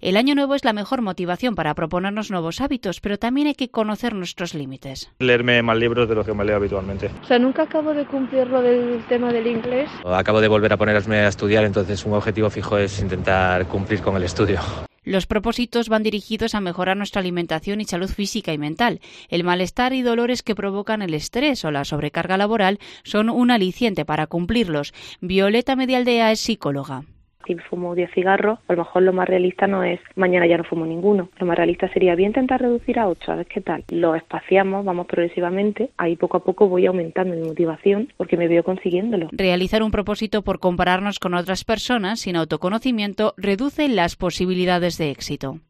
El año nuevo es la mejor motivación para proponernos nuevos hábitos, pero también hay que conocer nuestros límites. Leerme más libros de los que me leo habitualmente. O sea, nunca acabo de cumplir lo del tema del inglés. Acabo de volver a ponerme a estudiar, entonces un objetivo fijo es intentar cumplir con el estudio. Los propósitos van dirigidos a mejorar nuestra alimentación y salud física y mental. El malestar y dolores que provocan el estrés o la sobrecarga laboral son un aliciente para cumplirlos. Violeta Medialdea es psicóloga. Si fumo 10 cigarros, a lo mejor lo más realista no es mañana ya no fumo ninguno. Lo más realista sería voy a intentar reducir a 8, a ver qué tal. Lo espaciamos, vamos progresivamente, ahí poco a poco voy aumentando mi motivación porque me veo consiguiéndolo. Realizar un propósito por compararnos con otras personas sin autoconocimiento reduce las posibilidades de éxito.